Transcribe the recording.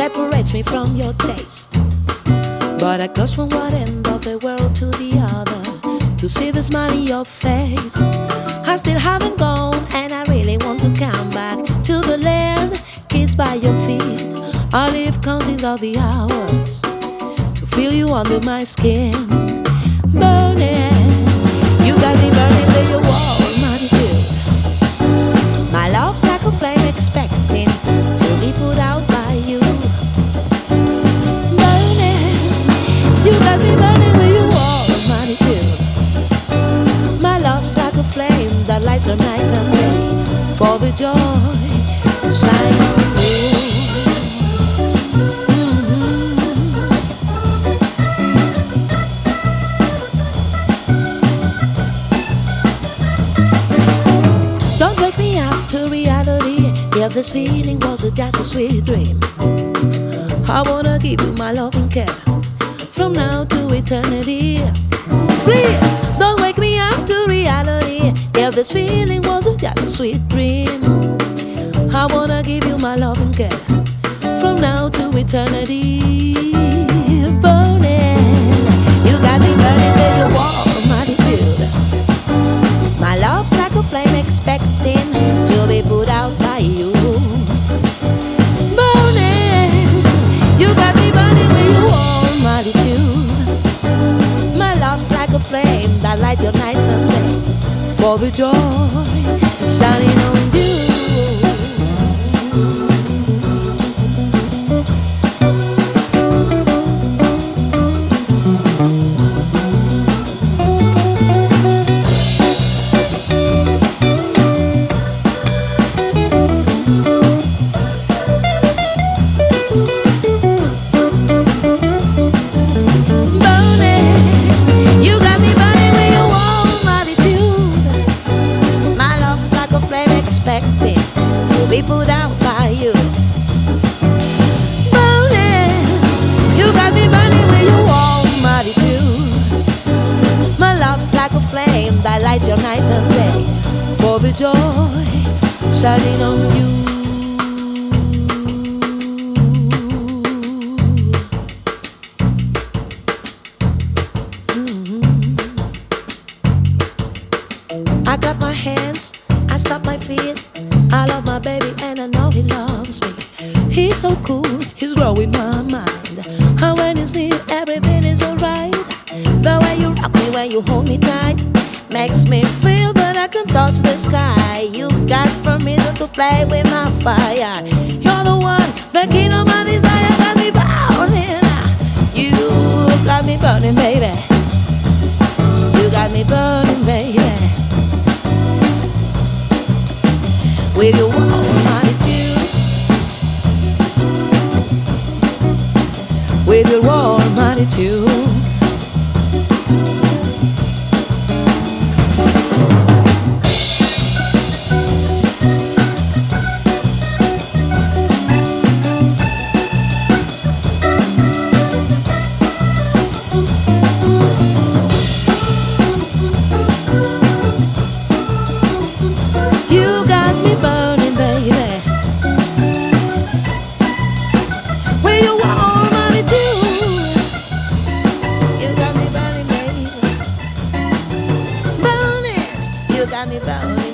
separates me from your taste. But I cross from one end of the world to the other to see the smile in your face. I still haven't gone, and I really want to come back to the land kissed by your feet. I live counting all the hours to feel you under my skin. Burning, you got me burning with your warm attitude. My love's like a flame expecting to be put out by you. Burning, you got me burning with your warm attitude. My love's like a flame that lights our night and day for the joy to shine on you. Don't wake me up to reality. If this feeling was just a sweet dream, I wanna give you my love and care from now to eternity. Please don't wake me up to reality. If this feeling was just a sweet dream, I wanna give you my love and care from now to eternity. Burning, you got me burning with your warm attitude. My love's like a flame expecting to be put out by you. Burning, you got me burning with your warm attitude. My love's like a flame that lights your nights and day for the joy shining on you. Expecting to be put out by you. Burning, you got me burning with your warm attitude. My love's like a flame that lights your night and day for the joy shining on you. I got my hands, I stop my feet. I love my baby and I know he loves me. He's so cool, he's growing my mind. And when he's near, everything is alright. The way you rock me when you hold me tight makes me feel that I can touch the sky. You got permission to play with my fire. You're the one, the king of my desire. Got me burning. You got me burning, baby. You got me burning, baby. With your warm attitude, with your warm attitude. You got me burning, baby, with your warm attitude. You got me burning, baby, burning. You got me burning.